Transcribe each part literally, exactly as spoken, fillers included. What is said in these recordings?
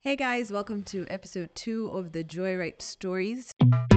Hey guys, welcome to episode two of the Joyride Stories.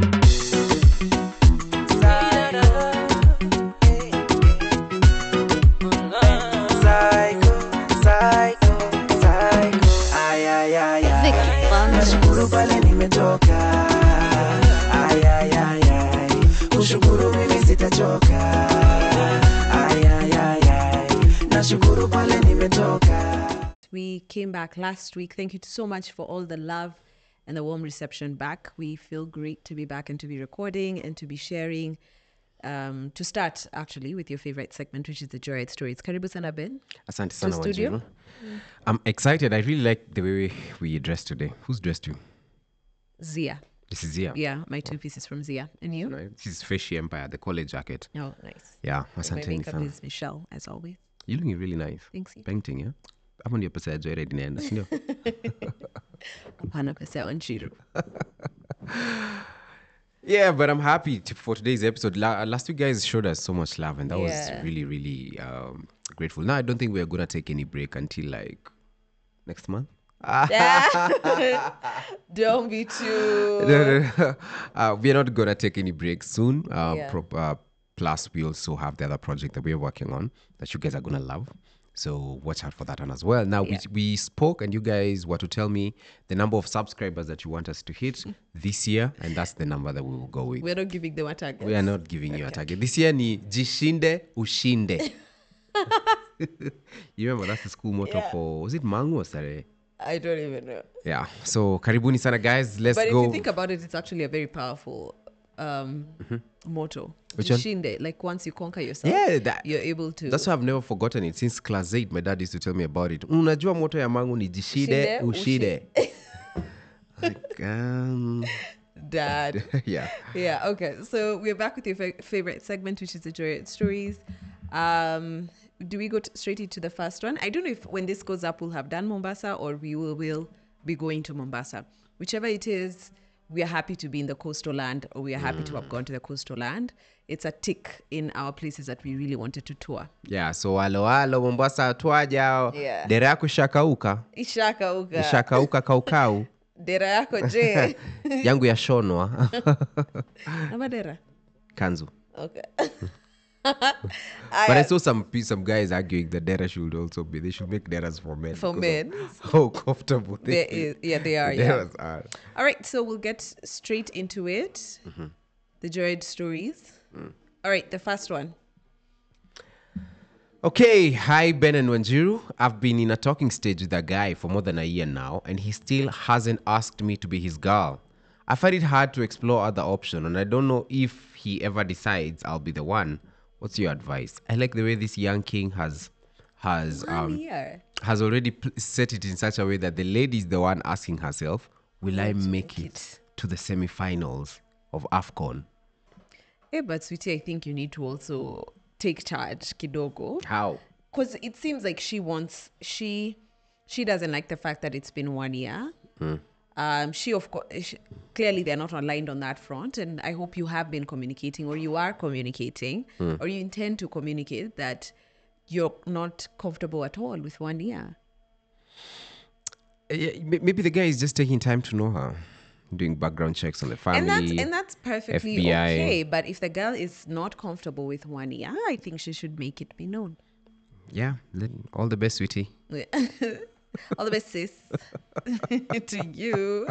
Nashukuru pale nimetoka, ay ay ay ay, kushukuru mimi sitachoka, ay ay ay ay, nashukuru pale nimetoka. We came back last week. Thank you so much for all the love and the warm reception back. We feel great to be back and to be recording and to be sharing. Um, to start actually with your favorite segment, which is the Joyride Stories. Karibu sana Ben. Asante sana studio. Wanjiru. I'm excited. I really like the way we dressed today. Who's dressed you? Zia. This is Zia. Yeah, my two pieces from Zia. And you? No, this is Fishy Empire, the college jacket. Oh, nice. Yeah, My asante makeup sana. is Michelle, as always. You're looking really nice. Thanks. Painting, yeah? Hapo ndio pesa ya Joyride inaenda, si ndio? Hapana pesa Wanjiru. Yeah, but I'm happy to, for today's episode. La- last week, guys showed us so much love, and that Yeah. was really, really um, grateful. Now, I don't think we're going to take any break until like next month. Don't be too. No, no, no. Uh, we're not going to take any breaks soon. Uh, Yeah. pro- uh, plus, we also have the other project that we're working on that you guys are going to love. So watch out for that one as well. Now, Yeah. we, we spoke and you guys were to tell me the number of subscribers that you want us to hit this year. And that's the number that we will go with. We're not giving them a target. We are not giving you a target. This year ni jishinde ushinde. You remember that's the school motto Yeah. for, was it Mangu or Sare? I don't even know. Yeah. So karibuni sana guys. Let's But go. if you think about it, it's actually a very powerful um, motto. Which one? Jishinde. Like once you conquer yourself, Yeah, that- you're able to. That's why I've never forgotten it. Since class eight, my dad used to tell me about it. Unajua moto ya Mangu ni jishinde Jishinde, ushinde. Like, um, Dad. yeah. Yeah, okay. So we're back with your fa- favorite segment, which is the Joyride Stories. Um, do we go t- straight into the first one? I don't know if when this goes up, we'll have done Mombasa or we will, will be going to Mombasa. Whichever it is, we are happy to be in the coastal land or we are happy to have gone to the coastal land. It's a tick in our places that we really wanted to tour. Yeah, so halo halo Mombasa twaja. Yeah. Dere yako shakauka. Ishaka uga. Shakauka kaukau. Dera yako je. Yangu ya shonwa. Ama dera? Kanzu. Okay. But I saw some pe- some guys arguing that dera should also be. They should make deras for men. For because of men. How comfortable they There feel. is, yeah, they are. The Yeah. deras are. All right, so we'll get straight into it. The Joyride Stories. All right, the first one. Okay, hi Ben and Wanjiru. I've been in a talking stage with a guy for more than a year now, and he still hasn't asked me to be his girl. I find it hard to explore other options, and I don't know if he ever decides I'll be the one. What's your advice? I like the way this young king has has One um, year. has already pl- set it in such a way that the lady is the one asking herself, "Will I make it to the semi-finals of AFCON?" Hey, but sweetie, I think you need to also take charge, kidogo. How? Because it seems like she wants, she she doesn't like the fact that it's been one year. Um, she, of course, clearly they're not aligned on that front. And I hope you have been communicating or you are communicating or you intend to communicate that you're not comfortable at all with one year. Yeah, m- maybe the guy is just taking time to know her, doing background checks on the family. And that's and that's perfectly F B I. okay. But if the girl is not comfortable with one year, I think she should make it be known. Yeah, let- all the best, sweetie. All the best, sis. To you.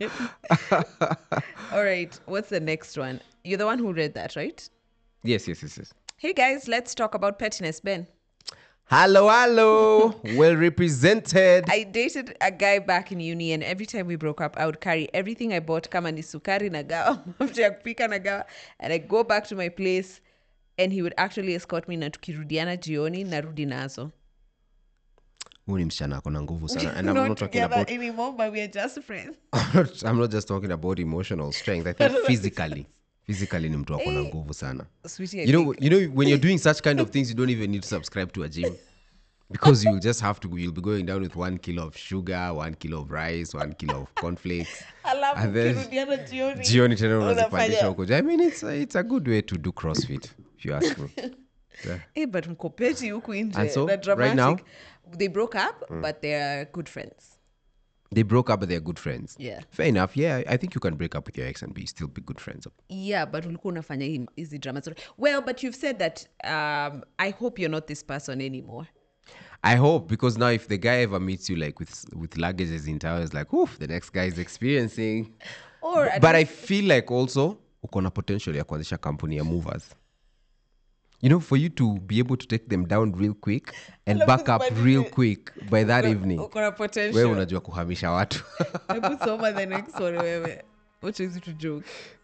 All right. What's the next one? You're the one who read that, right? Yes, yes, yes, yes. Hey guys, let's talk about pettiness, Ben. Hello, hello. Well represented. I dated a guy back in uni, and every time we broke up, I would carry everything I bought, kama ni sukari na gawa, mafuta ya kupika na gawa, and I go back to my place, and he would actually escort me na tukirudiana jioni narudi nazo. Huyu ni msichana ako na nguvu sana. And I'm not not talking together about anymore, but we are just friends. I'm not, I'm not just talking about emotional strength. I think physically. Physically ni mtu ako na nguvu sana. Sweetie, I You know, think- you know, when you're doing such kind of things, you don't even need to subscribe to a gym. Because you'll just have to, you'll be going down with one kilo of sugar, one kilo of rice, one kilo of cornflakes. Alafu And then- ukirudiana jioni. Jioni tena unazipandisha Unafanya- huko. I mean, it's a, it's a good way to do CrossFit, if you ask me. Yeah. Eh, but mkopeti huku nje. And so, na right dramatic. now? They broke up, but they're good friends. They broke up, but they're good friends. Yeah. Fair enough. Yeah, I think you can break up with your ex and be still be good friends. Yeah, but ulikuwa unafanya hii- hizi drama zote. Well, but you've said that um, I hope you're not this person anymore. I hope, because now if the guy ever meets you like with with luggages in town, it's like, oof, the next guy is experiencing. Or B- at but I feel like also uko na potential ya kuanzisha kampuni ya movers. You know, for you to be able to take them down real quick and Alafu back up zibadilike. real quick by that Uko- evening. uko na potential. Wewe unajua kuhamisha watu. Hebu soma the next one wewe. What is it to joke?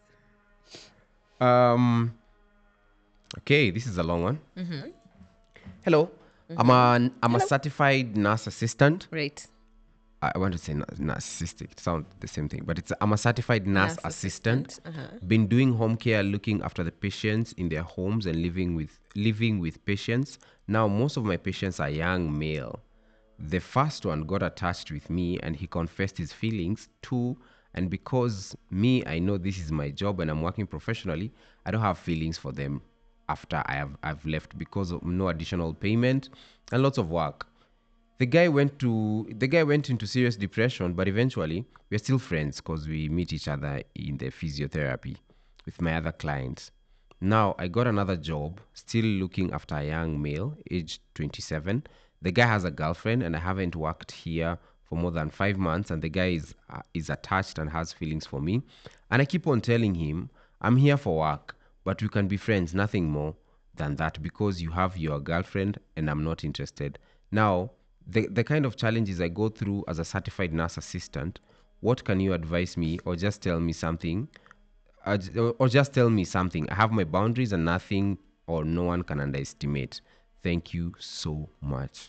Um, okay, this is a long one. Hello, I'm a I'm a certified nurse assistant. Right. I I want to say nu- narcissistic. It sounds the same thing, but it's I'm a certified nurse Nurse assistant. assistant, uh-huh. Been doing home care, looking after the patients in their homes and living with living with patients. Now most of my patients are young male. The first one got attached with me and he confessed his feelings too. And because me, I know this is my job and I'm working professionally, I don't have feelings for them after I have I've left because of no additional payment and lots of work. The guy went to the guy went into serious depression, but eventually we're still friends because we meet each other in the physiotherapy with my other clients. Now I got another job, still looking after a young male, aged twenty-seven. The guy has a girlfriend, and I haven't worked here for more than five months. And the guy is uh, is attached and has feelings for me. And I keep on telling him, I'm here for work, but we can be friends, nothing more than that, because you have your girlfriend and I'm not interested. Now, the, the kind of challenges I go through as a certified nurse assistant, what can you advise me, or just tell me something? Uh, j- or or just tell me something. I have my boundaries and nothing or no one can underestimate. Thank you so much.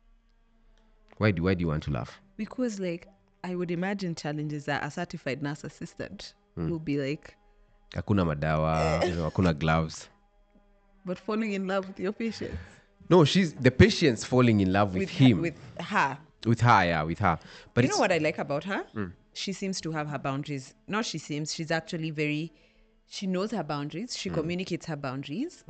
Why do, why do you want to laugh? Because like I would imagine challenges that a certified nurse assistant will be like, Hakuna madawa, you know, hakuna gloves. but falling in love with your patients. No, she's the patient's falling in love with, With him. her, with her. With her, yeah, with her. But You it's, know what I like about her? She seems to have her boundaries. Not she seems, she's actually very, she knows her boundaries. She communicates her boundaries.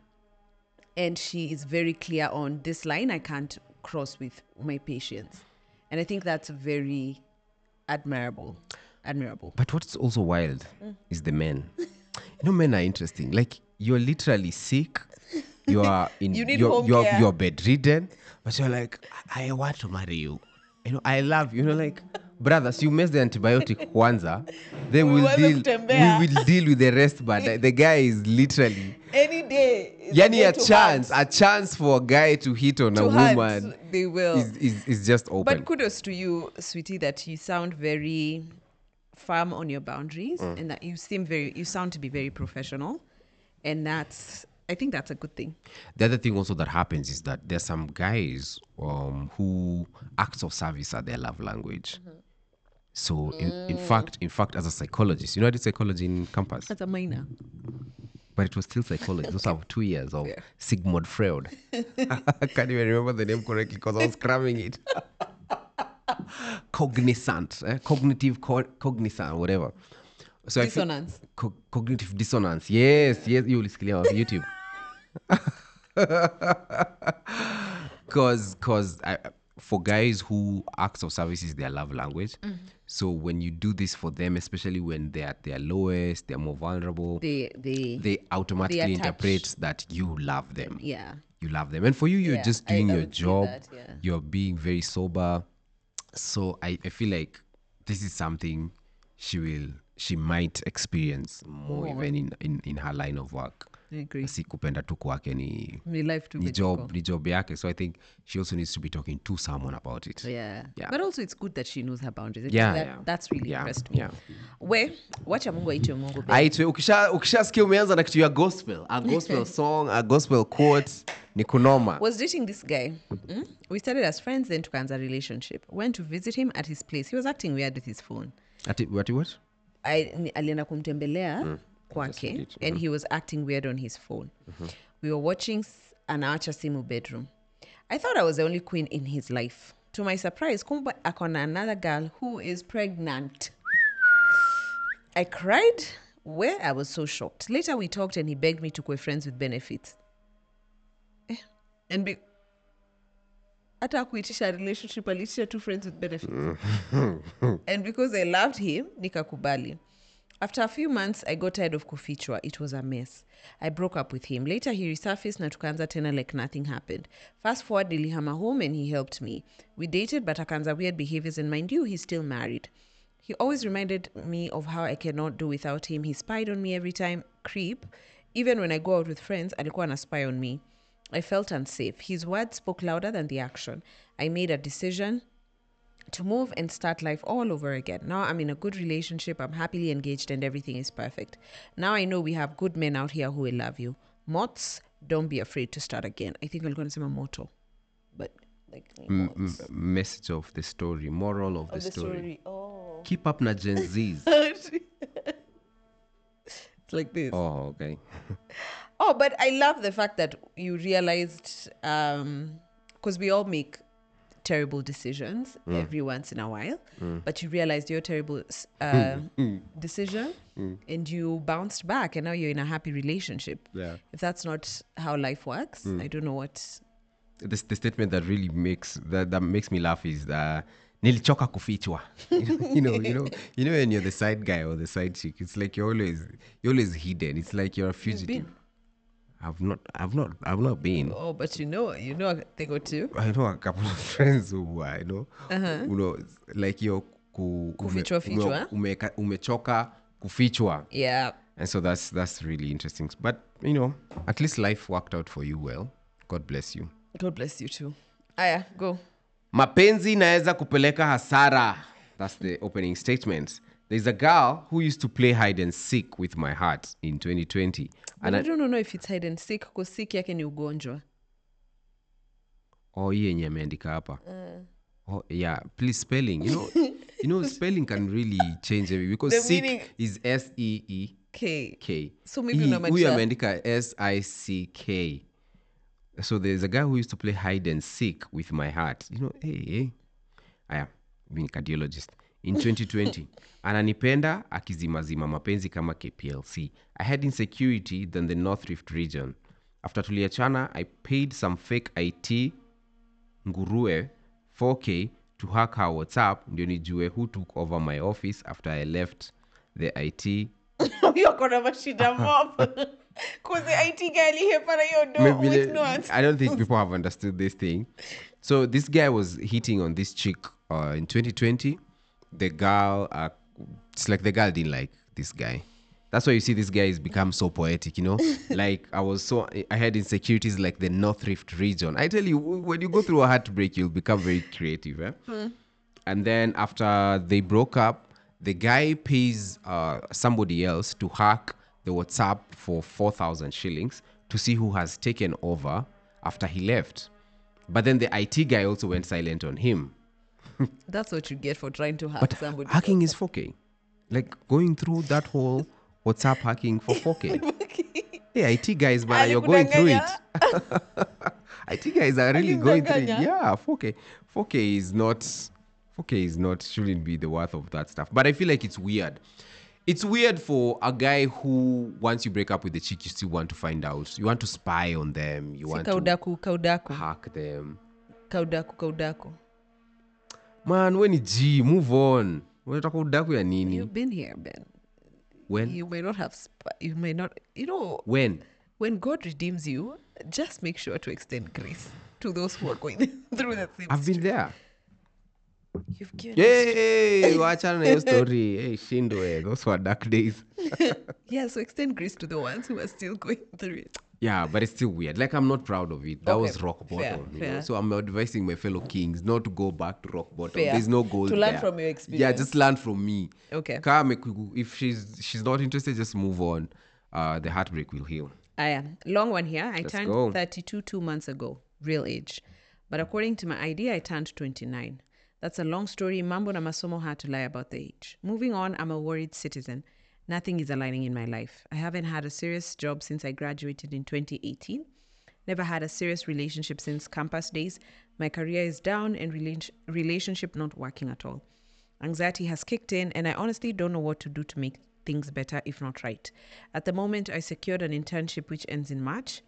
And she is very clear on this line I can't cross with my patients. And I think that's very admirable. Admirable. But what's also wild is the men. You know, men are interesting. Like, you're literally sick. You are in. You need you're, home you're, care. you're bedridden, but you're like, I, I want to marry you. You know, I love you. You know, like, brothers, you mess the antibiotic kwanza, then we'll Uanze deal. kutembea. We will deal with the rest. But the, the guy is literally. Any day. is Yani day a to chance, hunt. a chance for a guy to hit on To a hunt, woman they will. is, is, is just open. But kudos to you, sweetie, that you sound very firm on your boundaries and that you seem very, you sound to be very professional. And that's, I think that's a good thing. The other thing also that happens is that there's some guys um, who acts of service are their love language. So in, in fact, in fact, as a psychologist, you know, I did psychology in campus, That's a minor. but it was still psychology. Those are two years of Yeah. Sigmund Freud. I can't even remember the name correctly because I was cramming it. Cognizant, eh? cognitive, co- cognizant, whatever. So I feel- Dissonance. co- cognitive dissonance. Yes, yes, you will see on YouTube. Because because for guys who acts of service is their love language, so when you do this for them, especially when they're at their lowest, they're more vulnerable, They, they, they automatically they attach. interpret that you love them. yeah. You love them. And for you, you're Yeah, just I- doing I your would see job. that, yeah. You're being very sober. So I, I feel like this is something she will she might experience more More. even in, in, in her line of work. I agree. Si kupenda tu kwake ni My life too. ni big job people. ni job yake. So I think she also needs to be talking to someone about it. Yeah. Yeah. But also it's good that she knows her boundaries. I think Yeah, that, yeah. That's really Yeah, impressed me. yeah. We, wacha Mungu aitwe Mungu. babe. Aitwe ukisha ukishasikia umeanza na kitu ya gospel, a gospel song, a gospel quote ni kunoma. Was dating this guy. Mm? We started as friends, then tukaanza relationship. Went to visit him at his place. He was acting weird with his phone. Ati what what? I ni- alienda kumtembelea kwake it. and he was acting weird on his phone. We were watching s- anaacha simu bedroom. I thought I was the only queen in his life. To my surprise, kumbe akona another girl who is pregnant. I cried. Where I was so shocked. Later we talked and he begged me to be friends with benefits. Eh, And be- hata kuitisha relationship aliitisha two friends with benefits. And because I loved him, nikakubali. After a few months, I got tired of kufichwa. It was a mess. I broke up with him. Later, he resurfaced na tukaanza tena like nothing happened. Fast forward, nilihama home and he helped me. We dated, but akaanza weird behaviors, and mind you, he's still married. He always reminded me of how I cannot do without him. He spied on me every time. Creep. Even when I go out with friends, alikuwa ana spy on me. I felt unsafe. His words spoke louder than the action. I made a decision to move and start life all over again. Now I'm in a good relationship, I'm happily engaged, and everything is perfect. Now I know we have good men out here who will love you. Mots, don't be afraid to start again. I think I'm going to say my motto, but like M- mots. m- message of the story, moral of, Of the, story. Oh. Keep up na Gen Zs. It's like this. Oh. Oh, okay. but I love the fact that you realized, um, because we all make terrible decisions every once in a while, but you realized your terrible uh, decision and you bounced back and now you're in a happy relationship. Yeah. If that's not how life works, I don't know what. This the statement that really makes that, that makes me laugh is uh nilichoka kufichwa. you know, you know, you know when you're the side guy or the side chick, it's like you're always you're always hidden. It's like you're a fugitive. been? I've not I've not I've not been. Oh, but you know, you know, they go too. I know a couple of friends who are, you know, you know, like you're ku, Kufichwa fichwa. ume, ume, umechoka kufichwa. Yeah. And so that's that's really interesting. But you know, at least life worked out for you well. God bless you. God bless you too. Aya, go. Mapenzi inaweza kupeleka hasara. That's the opening statement. There's a girl who used to play hide and seek with my heart in twenty twenty. But And I I, don't know if it's hide and seek, because seek yake ni ugonjwa. oh, hii yenye ameandika hapa. Oh, yeah. Please spelling. You know, you know, spelling can really change everything because The seek meaning- is S E E Okay. K. So maybe Hii- unamaanisha- huyu ameandika S I C K. So there's a guy who used to play hide and seek with my heart. You know, hey, hey. Aya, being cardiologist. In twenty twenty, ananipenda akizimazima mapenzi kama K P L C. I had insecurity than the North Rift region. After tuliachana, I paid some fake I T ngurue four K to hack her WhatsApp ndio nijue who took over my office after I left the I T. Yoko na mashida mob. Because the I T guy alihepana hiyo do Maybe with the- nuance. I don't think people have understood this thing. So this guy was hitting on this chick uh, in twenty twenty. The girl, uh, it's like the girl didn't like this guy. That's why you see this guy has become so poetic, you know? Like I was so, I had insecurities like the North Rift region. I tell you, w- when you go through a heartbreak, you'll become very creative. Eh? And then after they broke up, the guy pays uh, somebody else to hack the WhatsApp for four thousand shillings to see who has taken over after he left. But then the I T guy also went silent on him. That's what you get for trying to hack But somebody. hacking is four K. Like going through that whole WhatsApp hacking for four K. Hey, I T guys, but you're going through it. I T guys are really going through it. Alimdanganya. Yeah, four K. four K is not, four K is not, shouldn't be the worth of that stuff. But I feel like it's weird. It's weird for a guy who, once you break up with the chick, you still want to find out. You want to spy on them. You Si want to kaudaku, kaudaku, hack them. kaudaku, kaudaku. Man, when it's G, move on. Unataka udaku ya nini? You've been here, Ben. When? You may not have, sp- you may not, you know, When? when God redeems you, just make sure to extend grace to those who are going through that same. I've been there. You've given us- Hey, wachana na hiyo story. Hey, shindwe. Those were dark days. Yeah, so extend grace to the ones who are still going through it. Yeah, but it's still weird. Like, I'm not proud of it. That Okay, was rock bottom. fair, you know? fair. So I'm advising my fellow kings not to go back to rock bottom. Fair. There's no gold To learn there. from your Yeah, experience. just learn from me. Okay. Kaa ameku- If she's she's not interested, just move on. Uh, the heartbreak will heal. I am. Long one here. I Let's turned go. thirty-two two months ago, real age. But according to my I D, I turned twenty-nine. That's a long story. Mambo na masomo had to lie about the age. Moving on, I'm a worried citizen. Nothing is aligning in my life. I haven't had a serious job since I graduated in twenty eighteen. Never had a serious relationship since campus days. My career is down and rela- relationship not working at all. Anxiety has kicked in and I honestly don't know what to do to make things better, if not right. At the moment, I secured an internship which ends in March.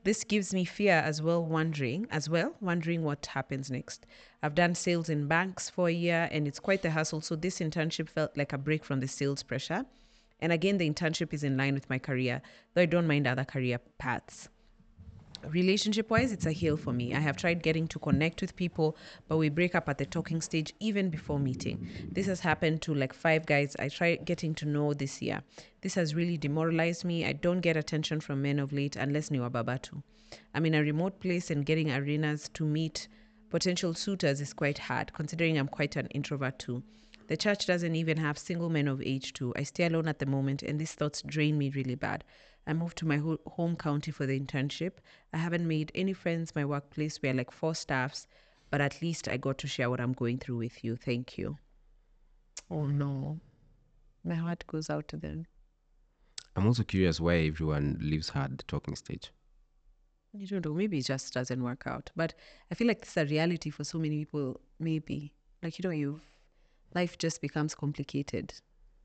This gives me fear as well, wondering, as well, wondering what happens next. I've done sales in banks for a year and it's quite the hassle. So this internship felt like a break from the sales pressure. And again, the internship is in line with my career, though I don't mind other career paths. Relationship wise, it's a hill for me. I have tried getting to connect with people, but we break up at the talking stage even before meeting. This has happened to like five guys I tried getting to know this year. This has really demoralized me. I don't get attention from men of late unless Niwa Babatu. I'm in a remote place and getting arenas to meet potential suitors is quite hard, considering I'm quite an introvert too. The church doesn't even have single men of age too. I stay alone at the moment and these thoughts drain me really bad. I moved to my ho- home county for the internship. I haven't made any friends. My workplace, we're like four staffs, but at least I got to share what I'm going through with you. Thank you. Oh no. My heart goes out to them. I'm also curious why everyone leaves her at the talking stage. You don't know, maybe it just doesn't work out. But I feel like this is a reality for so many people, maybe. Like, you know, you life just becomes complicated.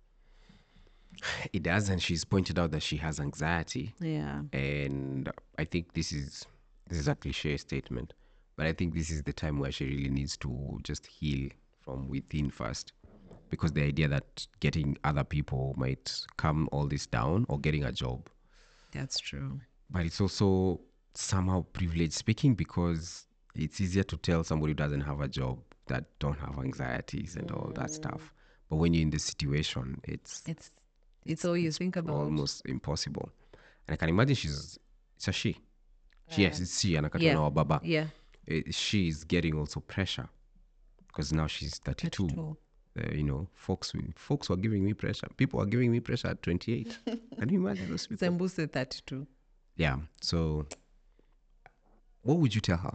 It does, and she's pointed out that she has anxiety. Yeah. And I think this is this is a cliche statement, but I think this is the time where she really needs to just heal from within first, because the idea that getting other people might calm all this down, or getting a job. That's true. But it's also somehow privilege speaking, because it's easier to tell somebody who doesn't have a job that don't have anxieties and all that stuff. But when you're in this situation, it's It's it's all you think about. almost impossible. And I can imagine she's it's a she. She yes, it's she anakatwa yeah. na wababa. Yeah. Eh, she is getting also pressure because now she's thirty-two. thirty-two. Uh, you know, folks folks were giving me pressure. People are giving me pressure at twenty-eight. Can you imagine those people? Sembuse thirty-two. Yeah. So what would you tell her?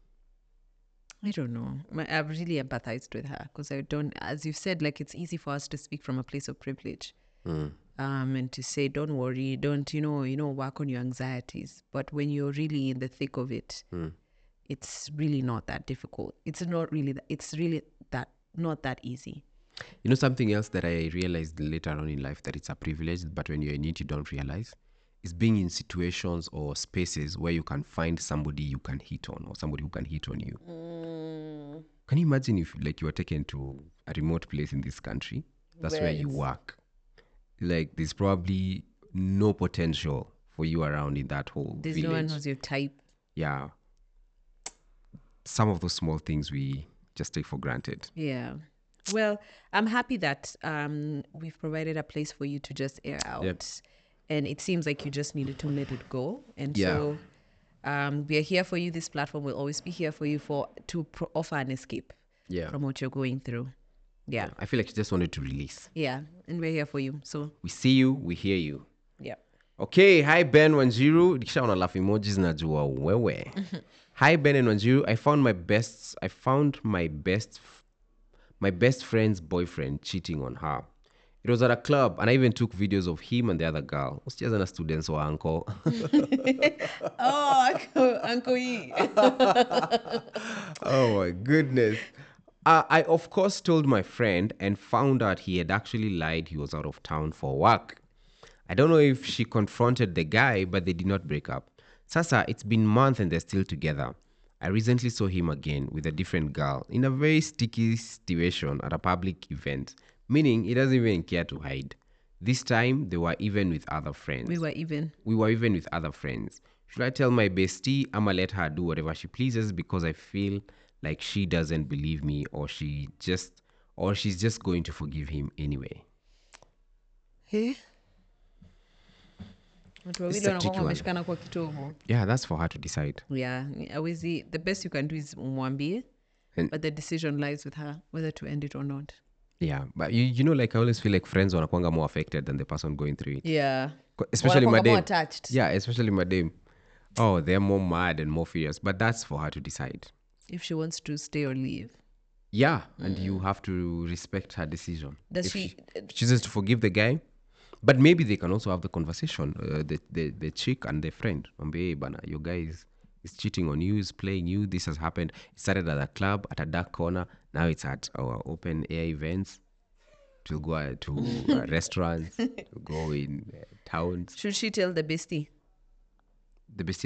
I don't know. My- I've really empathized with her because I don't, as you said, like it's easy for us to speak from a place of privilege, Mm. um, and to say, "Don't worry, don't you know, you know, work on your anxieties." But when you're really in the thick of it, Mm. it's really not that difficult. It's not really. That, it's really that not that easy. You know, something else that I realized later on in life, that it's a privilege, but when you're in it, you don't realize, is being in situations or spaces where you can find somebody you can hit on, or somebody who can hit on you. Mm, Can you imagine if like you were taken to a remote place in this country? That's where, Where you it's- work. Like there's probably no potential for you around in that whole there's village. no one who's your type. Yeah. Some of those small things we just take for granted. Yeah. Well, I'm happy that um, we've provided a place for you to just air out. Yep. And it seems like you just needed to let it go. And Yeah. so um, we are here for you. This platform will always be here for you for to pro- offer an escape Yeah. from what you're going through. Yeah. I feel like you just wanted to release. Yeah. And we're here for you. So, We see you, we hear you. yeah. Okay, hi Ben Wanjiru. Nikishaona laugh emojis najua wewe. Hi Ben and Wanjiru. I found my best I found my best my best friend's boyfriend cheating on her. It was at a club and I even took videos of him and the other girl. Usicheza na students wa uncle. Oh, Uncle, Uncle E. Oh my goodness. Uh, I of course told my friend and found out he had actually lied he was out of town for work. I don't know if she confronted the guy, but they did not break up. Sasa, it's been months and they're still together. I recently saw him again with a different girl in a very sticky situation at a public event, meaning he doesn't even care to hide. This time, they were even with other friends. We were even. We were even with other friends. Should I tell my bestie, I'ma let her do whatever she pleases because I feel like she doesn't believe me, or she just or she's just going to forgive him anyway? Hey? Watu It's wawili a wanakuwa tricky one. wameshikana kwa kitovu. Yeah, that's for her to decide. Yeah, awezi, the best you can do is umwambie, And- but the decision lies with her whether to end it or not. Yeah, but you, you know, like I always feel like friends wanakwanga more affected than the person going through it. Yeah. Co- Especially Wanakuwanga more madam. attached. Yeah, especially madam. Oh, they're more mad and more furious, but that's for her to decide. If she wants to stay or leave. Yeah, and you have to respect her decision. Does If she- if she chooses to forgive the guy, but maybe they can also have the conversation, uh, the, the the chick and the friend. Mwambie, "Hey, bana, your guy is, is cheating on you, is playing you. This has happened. It started at a club, at a dark corner. Now it's at our open air events. To go uh, to uh, restaurants, to go in uh, towns. Should she tell the bestie? The bestie as in?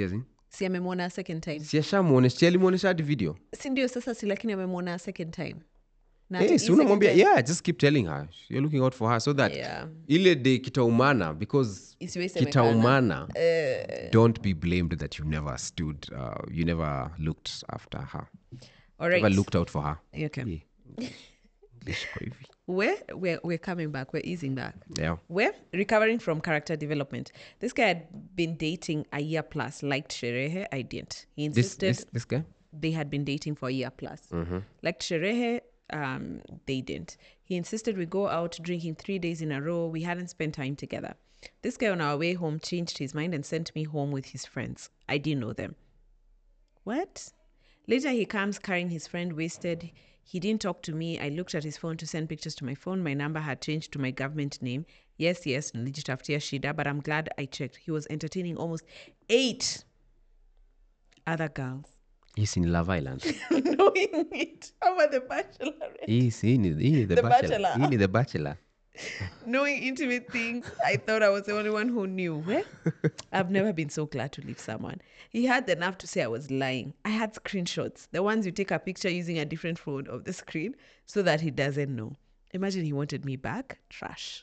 Si amemwona a second time. Si ashamuonesha, si alimuonesha hadi video. Si ndio sasa si lakini amemwona a second time. Na Eh, ati si hii second unamwambia, time- yeah, just keep telling her. You're looking out for her so that Yeah. ile day kitaumana, because Isiwe semekana. kitaumana, don't be blamed that you never stood, uh, you never looked after her. All right. Never looked out for her. Okay. Yeah. English kwa hivi. We're, we're, we're coming back. We're easing back. Yeah. We're recovering from character development. This guy had been dating a year plus, liked Sherehe. I didn't. He This, insisted this, this guy? they had been dating for a year plus. Liked Sherehe, um, they didn't. He insisted we go out drinking three days in a row. We hadn't spent time together. This guy on our way home changed his mind and sent me home with his friends. I didn't know them. What? Later, he comes carrying his friend wasted. He didn't talk to me. I looked at his phone to send pictures to my phone. My number had changed to my government name. Yes, yes, nilijitafutia shida, but I'm glad I checked. He was entertaining almost eight other girls. He's in Love Island. Knowing it. How about the Bachelorette? He's in it. He the, The bachelor. Bachelor. He the bachelor. Knowing intimate things, I thought I was the only one who knew. Well, I've never been so glad to leave someone. He had the nerve to say I was lying. I had screenshots, the ones you take a picture using a different phone of the screen so that he doesn't know. Imagine he wanted me back. Trash.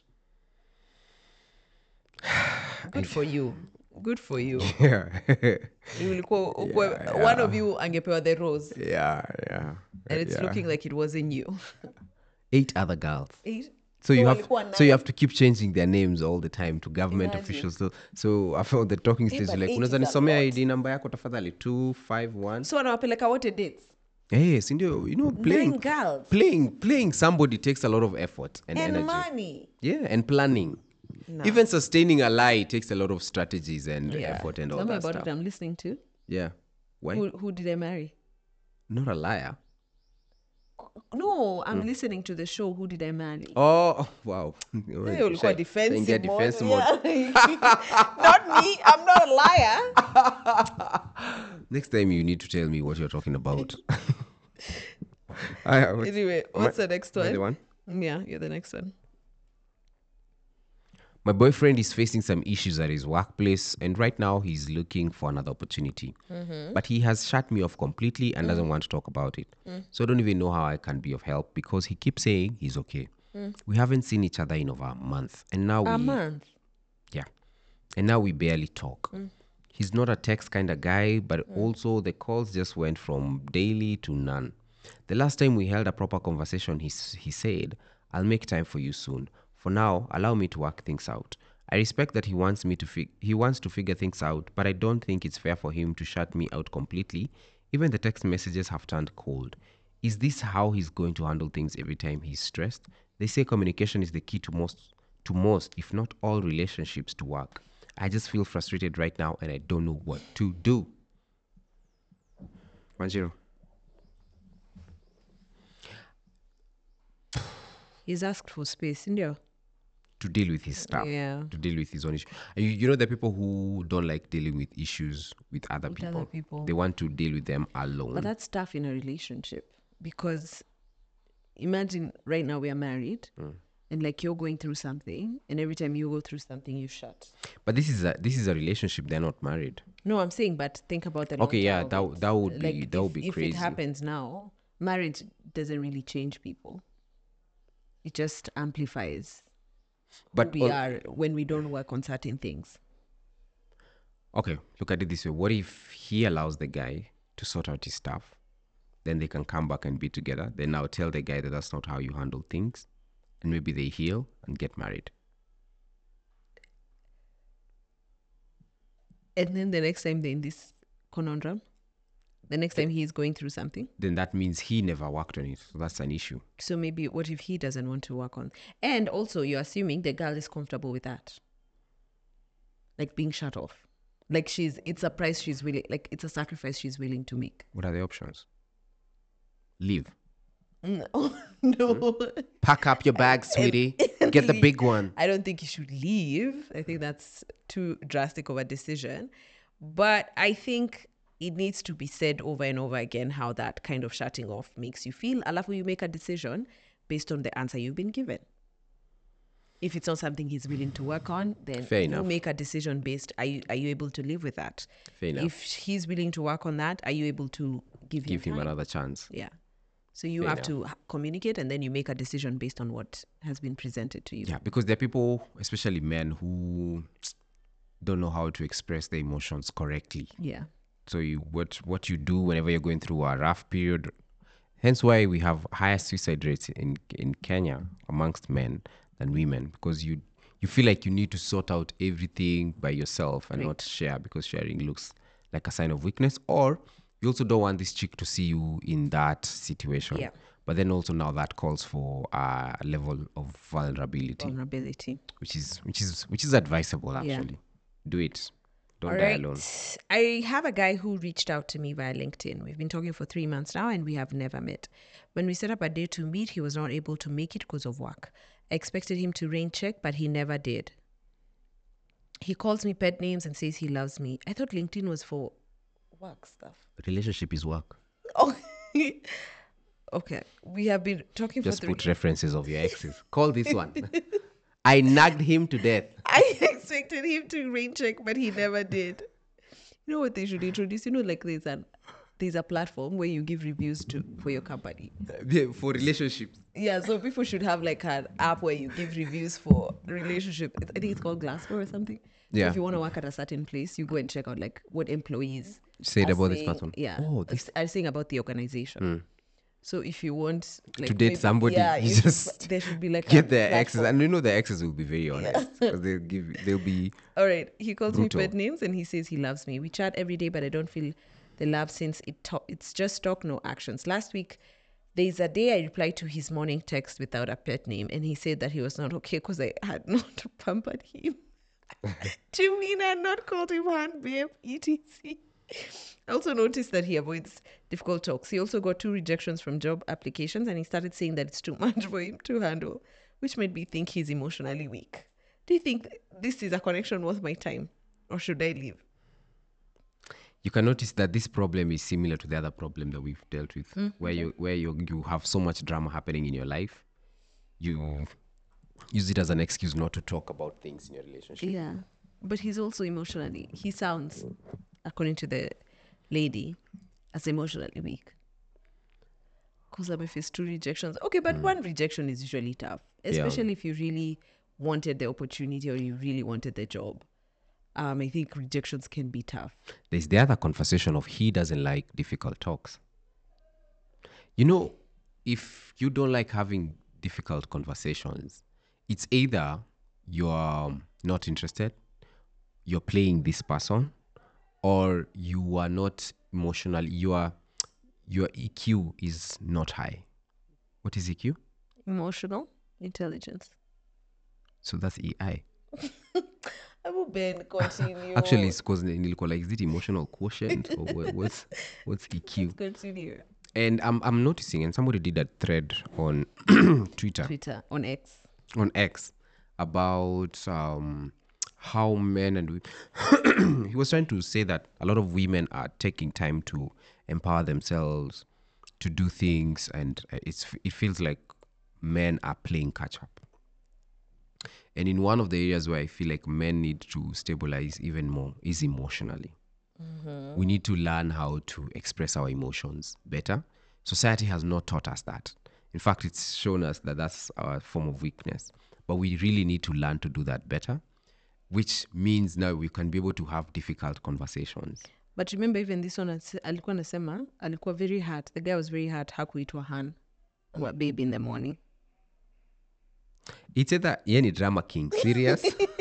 Good for you. Good for you. Yeah. Ulikuwa- ukwe- One of you angepewa the rose. yeah, yeah. And it's yeah. looking like it wasn't you. Eight other girls. Eight. So you So have walikuwa so you nine. have to keep changing their names all the time to government Imagine. officials. So so after the talking stage, but you're like, eight unaweza is a nisomea lot. I D number yako tafadhali two five one. So anawapeleka wote dates. Hey, si ndio, you know, playing Nine girls. playing playing somebody takes a lot of effort and, And energy. money. Yeah, and planning. No. Even sustaining a lie takes a lot of strategies and Yeah. effort and all Tell me that about stuff. it. I'm listening to. Yeah. Why? Who, who did I marry? Not a liar. No, I'm listening to the show. Who did I marry? Oh, wow. Hey, ulikuwa defensive Ingia mode. defense mode. Yeah. Not me. I'm not a liar. Next time you need to tell me what you're talking about. I, what's- Anyway, what's the next am I one? the one? Yeah, you're the next one. My boyfriend is facing some issues at his workplace, and right now he's looking for another opportunity. But he has shut me off completely and doesn't want to talk about it. So I don't even know how I can be of help because he keeps saying he's okay. We haven't seen each other in over a month, and now A we month. yeah, and now we barely talk. He's not a text kind of guy, but also the calls just went from daily to none. The last time we held a proper conversation, he, s- he said, I'll make time for you soon. For now, allow me to work things out. I respect that he wants me to fig- he wants to figure things out, but I don't think it's fair for him to shut me out completely. Even the text messages have turned cold. Is this how he's going to handle things every time he's stressed? They say communication is the key to most to most, if not all, relationships to work. I just feel frustrated right now and I don't know what to do. One zero. He's asked for space, India. To deal with his stuff. Yeah. To deal with his own issue. You, you know the people who don't like dealing with issues with other With people. other people. They want to deal with them alone. But that's tough in a relationship because imagine right now we are married and like you're going through something and every time you go through something you shut. But this is a this is a relationship. They're not married. No, I'm saying, but think about the long Okay, yeah, term that of w- it. that would be Like, that if, would be if crazy. it happens now, marriage doesn't really change people. It just amplifies But who we on- are when we don't work on certain things. Okay, look at it this way. What if he allows the guy to sort out his stuff? Then they can come back and be together. Then now tell the guy that that's not how you handle things. And maybe they heal and get married. And then the next time they're in this conundrum, the next time he's going through something. Then that means he never worked on it. So that's an issue. So maybe what if he doesn't want to work on? And also you're assuming the girl is comfortable with that. Like being shut off. Like she's, it's a price she's willing, like it's a sacrifice she's willing to make. What are the options? Leave. No, no. Pack up your bags, sweetie. Get the big one. I don't think you should leave. I think that's too drastic of a decision. But I think it needs to be said over and over again how that kind of shutting off makes you feel. Alafu you make a decision based on the answer you've been given. If it's not something he's willing to work on, then Fair you enough. make a decision based. Are you are you able to live with that? Fair enough. If he's willing to work on that, are you able to give, Give him time? another chance. Yeah. So you Fair have to h- communicate, and then you make a decision based on what has been presented to you. Yeah, because there are people, especially men, who don't know how to express their emotions correctly. Yeah. So you what what you do whenever you're going through a rough period. Hence why we have higher suicide rates in in Kenya amongst men than women, because you you feel like you need to sort out everything by yourself and not share, because sharing looks like a sign of weakness, or you also don't want this chick to see you in that situation. Yeah. But then also now that calls for a level of vulnerability, Vulnerability. which is which is which is advisable actually. Do it. Don't All die right. alone. I have a guy who reached out to me via LinkedIn. We've been talking for three months now and we have never met. When we set up a day to meet, he was not able to make it because of work. I expected him to rain check, but he never did. He calls me pet names and says he loves me. I thought LinkedIn was for work stuff. Relationship is work. Oh, okay. We have been talking Just for three. put references of your exes. Call this one. I nagged him to death. I expected him to rain check, but he never did. You know what they should introduce? You know, like there's an there's a platform where you give reviews to for your company. Yeah, for relationships. Yeah, so people should have like an app where you give reviews for relationship. It's- I think it's called Glassdoor or something. So Yeah. if you want to work at a certain place, you go and check out like what employees Said are about this saying- person. Yeah. Oh, this- are saying about the organization. So if you want like, To date maybe- somebody, yeah, you should- just there should be like Get a their exes, platform. and you know the exes will be very honest because they'll give, they'll be. All right. He calls Brutal. me pet names and he says he loves me. We chat every day, but I don't feel the love since it to- it's just talk, no actions. Last week, there's a day I replied to his morning text without a pet name, and he said that he was not okay because I had not pampered him. Do you mean I had not called him hand babe, et cetera? I also noticed that he avoids difficult talks. He also got two rejections from job applications, and he started saying that it's too much for him to handle, which made me think he's emotionally weak. Do you think this is a connection worth my time, or should I leave? You can notice that this problem is similar to the other problem that we've dealt with, where you where you you have so much drama happening in your life, you use it as an excuse not to talk about things in your relationship. Yeah, but he's also emotionally. He sounds, according to the lady, as emotionally weak. Because I'm faced two rejections. Okay, but one rejection is usually tough, especially if you really wanted the opportunity or you really wanted the job. Um, I think rejections can be tough. There's the other conversation of he doesn't like difficult talks. You know, if you don't like having difficult conversations, it's either you're not interested, you're playing this person, or you are not emotional. You are, your E Q is not high. What is E Q? Emotional intelligence. So that's E I. I will Ben continue. Actually, it's because like, is it emotional quotient or what- what's what's E Q? continue. And I'm I'm noticing, and somebody did a thread on Twitter, Twitter on X. on X, about um, how men and wo- he was trying to say that a lot of women are taking time to empower themselves, to do things, and uh, it's it feels like men are playing catch up. And in one of the areas where I feel like men need to stabilize even more is emotionally. We need to learn how to express our emotions better. Society has not taught us that. In fact, it's shown us that that's our form of weakness. But we really need to learn to do that better, which means now we can be able to have difficult conversations. But remember, even this one, ase- alikuwa nasema, alikuwa very hurt. The guy was very hurt. Hakuitwa Han. Wa baby in the morning. It's either yeah, ni drama king, serious,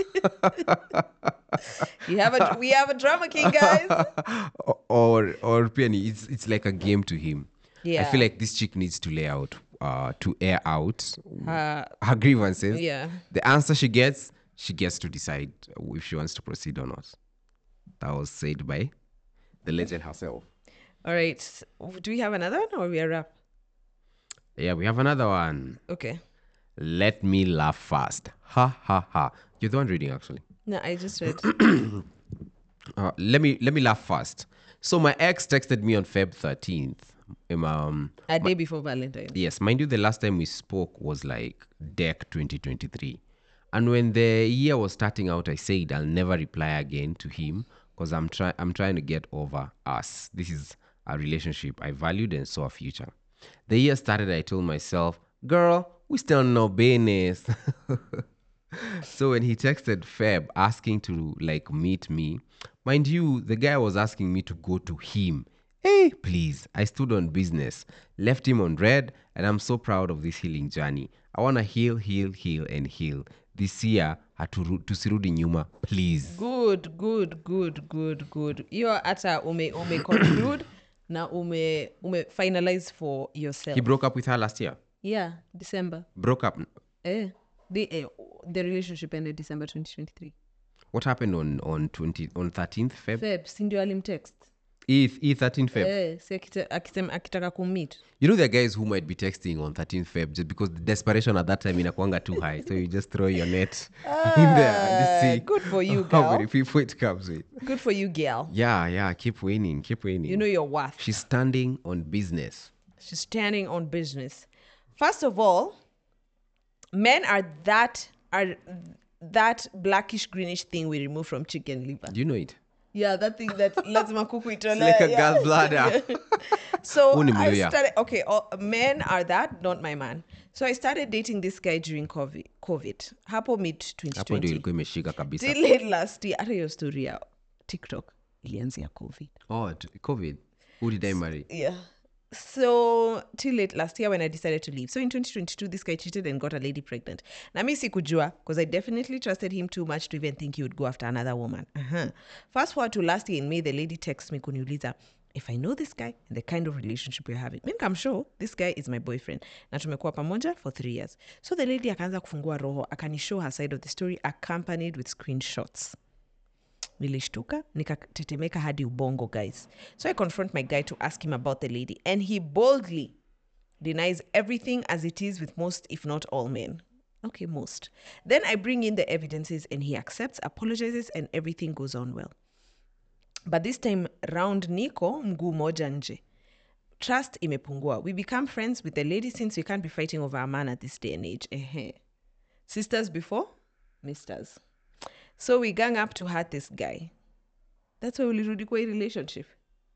You have a, we have a drama king, guys. or or pia ni- it's it's like a game to him. I Yeah. feel like this chick needs to lay out, uh, to air out Uh, her grievances. yeah. The answer she gets, she gets to decide if she wants to proceed or not. That was said by the legend herself. All right. Do we have another one or we are wrap? Yeah, we have another one. Okay. Let me laugh fast. Ha ha ha. You're the one reading, actually. No, I just read. Uh, let me let me laugh fast. So my ex texted me on Feb thirteenth. Um, um, A day before Valentine's. yes, mind you, the last time we spoke was like deck twenty twenty-three. And when the year was starting out, I said I'll never reply again to him because I'm trying I'm trying to get over us. This is a relationship I valued and saw a future. The year started, I told myself, girl, we still no business. So when he texted Feb asking to like meet me, mind you, the guy was asking me to go to him. Hey, please, I stood on business, left him on red, and I'm so proud of this healing journey. I want to heal, heal, heal, and heal. This year, hatu- tusirudi nyuma, please. Good, good, good, good, good. You're at a ume, ume conclude, na ume, ume finalize for yourself. He broke up with her last year. Yeah, December. Broke up. Eh, the, eh, the relationship ended December twenty twenty-three. What happened on on twenty on thirteenth Feb? Feb, si ndio alimtext. E E thirteenth Feb. Eh, si akite- akisema akitaka kummeet. You know there are guys who might be texting on thirteenth Feb just because the desperation at that time inakuanga too high. So you just throw your net in there and just see good for you, how girl. many people it comes with. Good for you, girl. Yeah, yeah, keep winning, keep winning. You know your worth. She's standing on business. She's standing on business. First of all, men are that are that blackish greenish thing we remove from chicken liver. Do you know it? Yeah, that thing that lazima kuku It's itole. like a yeah. gallbladder. So Huu ni I Mluya. started, okay, all, men are that, not my man. So I started dating this guy during COVID. COVID. Hapo mid Hapo ndio twenty twenty. ilikuwa imeshika kabisa. Till late last year. Hata hiyo story ya TikTok ilianzia COVID. Oh, t- COVID. Who did I marry? Yeah. So till late last year when I decided to leave. So in twenty twenty-two, this guy cheated and got a lady pregnant. Na mi sikujua because I definitely trusted him too much to even think he would go after another woman. Uh-huh. Fast forward to last year in May, the lady texts me kuniuliza if I know this guy and the kind of relationship we're having. Mimi I'm sure this guy is my boyfriend. Na tumekuwa pamoja for three years. So the lady akaanza kufungua roho, akanishow her side of the story accompanied with screenshots. Nilishtuka, nikatetemeka hadi ubongo, guys. So I confront my guy to ask him about the lady, and he boldly denies everything as it is with most, if not all men. Okay, most. Then I bring in the evidences and he accepts, apologizes, and everything goes on well. But this time round, Nico mguu moja nje. Trust imepungua. We become friends with the lady since we can't be fighting over a man at this day and age. Ehe. Sisters before, misters. So we gang up to hurt this guy. That's why ulirudi kwa hii relationship.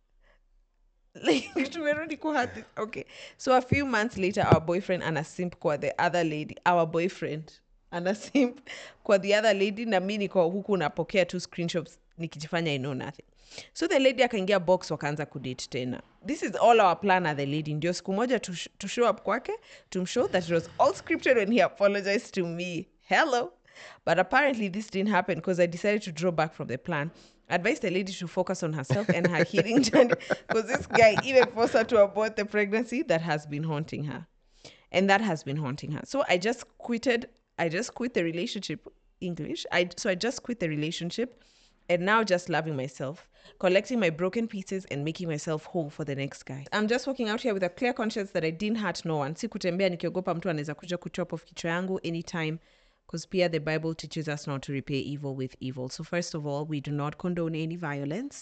Like, tumerudi ku hurt this. Okay. So a few months later, our boyfriend ana simp kwa the other lady. Our boyfriend ana simp kwa the other lady na mi niko huku napokea two screenshots nikijifanya I know nothing. So the lady akaingia box wakaanza kudate tena. This is all our plan at the lady. Ndio siku moja to, sh- to show up kwake, to show that it was all scripted when he apologized to me. Hello. But apparently this didn't happen because I decided to draw back from the plan. Advised the lady to focus on herself and her healing journey because this guy even forced her to abort the pregnancy that has been haunting her. And that has been haunting her. So I just quitted. I just quit the relationship. English. I So I just quit the relationship and now just loving myself, collecting my broken pieces and making myself whole for the next guy. I'm just walking out here with a clear conscience that I didn't hurt no one. Si kutembea nikiogopa mtu anaweza kuja kuchop off kichwa yangu anytime. Because Pia, the Bible teaches us not to repay evil with evil. So first of all, we do not condone any violence.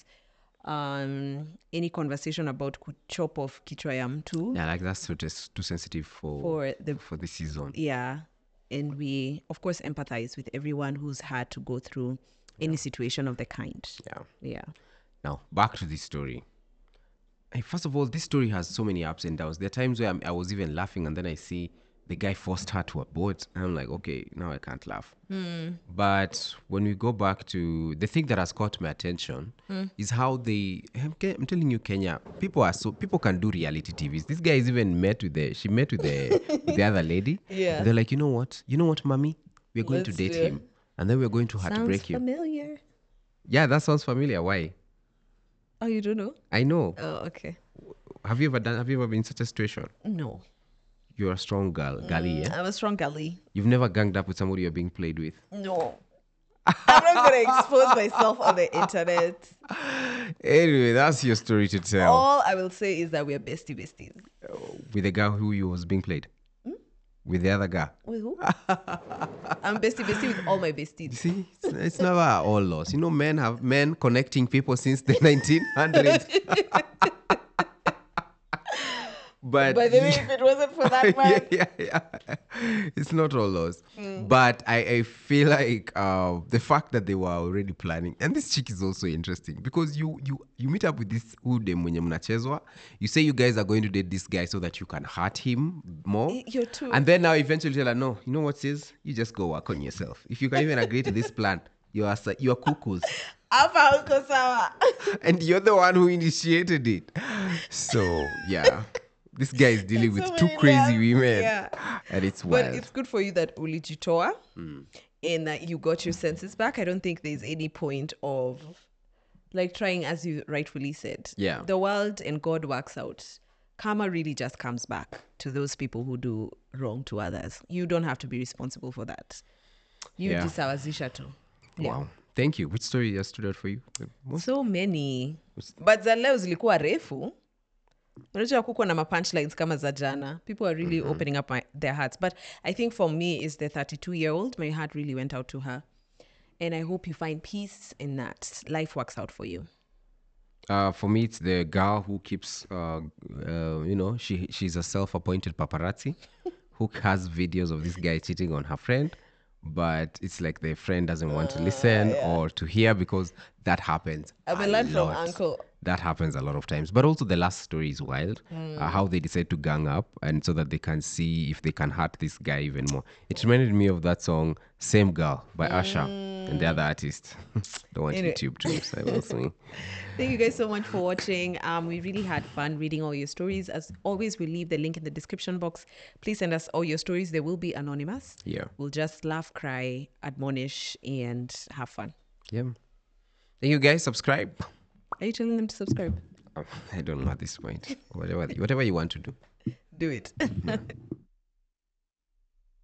Um, any conversation about chop off kichwa ya mtu. Yeah, like that's too, too sensitive for For the- for this season. Yeah. And we, of course, empathize with everyone who's had to go through any situation of the kind. Yeah. Yeah. Now back to this story. Hey, first of all, this story has so many ups and downs. There are times where I'm, I was even laughing, and then I see the guy forced her to abort. And I'm like, okay, now I can't laugh. Mm. But when we go back to the thing that has caught my attention Mm. is how they. I'm, Ke- I'm telling you, Kenya, people are so people can do reality T Vs. This guy is even met with the. She met with the with the other lady. Yeah. And they're like, you know what? You know what, mommy? We're going Let's to date do it. him, and then we're going to Sounds heartbreak him. familiar. Yeah, that sounds familiar. Why? Oh, you don't know? I know. Oh, okay. Have you ever done? Have you ever been in such a situation? No. You're a strong girl, Gali. Yeah? I'm a strong gully. You've never ganged up with somebody you're being played with. No. I'm not going to expose myself on the internet. Anyway, that's your story to tell. All I will say is that we are bestie besties. With the guy who you was being played. With the other guy. With who? I'm bestie bestie with all my besties. You see, it's, it's never all loss. You know, men have men connecting people since the nineteen hundreds. But By the way, if it wasn't for that man, yeah, yeah, yeah. It's not all lost. But I, I feel like uh, the fact that they were already planning, and this chick is also interesting because you you you meet up with this ude mwenye mnachezwa. You say you guys are going to date this guy so that you can hurt him more. Y- you're too- And then now eventually tell her, no, you know what sis? You just go work on yourself. If you can even agree to this plan, you are sa- you are cuckoos. Hapa uko sawa. And you're the one who initiated it. So yeah. This guy is dealing with So two many crazy layers. women. Yeah. And it's But wild. it's good for you that ulijitoa and that you got your senses back. I don't think there's any point of like trying, as you rightfully said. Yeah. The world and God works out. Karma really just comes back to those people who do wrong to others. You don't have to be responsible for that. You Yeah. jisawazisha tu. Yeah. Wow. Thank you. Which story has stood out for you? The most? So many. But za leo zilikuwa refu. Unajua kuko na ma punchlines kama za jana. People are really opening up my, their hearts. But I think for me is the thirty-two-year-old. My heart really went out to her. And I hope you find peace in that. Life works out for you. Uh, for me, it's the girl who keeps, uh, uh, you know, she she's a self-appointed paparazzi who has videos of this guy cheating on her friend. But it's like the friend doesn't want to listen or to hear because that happens. I've a learned from lot. Uncle. That happens a lot of times. But also the last story is wild. Uh, how they decide to gang up and so that they can see if they can hurt this guy even more. It reminded me of that song Same Girl by Usher and the other artist. Don't want Anyway. YouTube to silence me. Thank you guys so much for watching. Um, we really had fun reading all your stories. As always, we'll leave the link in the description box. Please send us all your stories. They will be anonymous. Yeah. We'll just laugh, cry, admonish, and have fun. Yeah. Thank you guys. Subscribe. Are you telling them to subscribe? I don't know at this point. Whatever, whatever you want to do. Do it.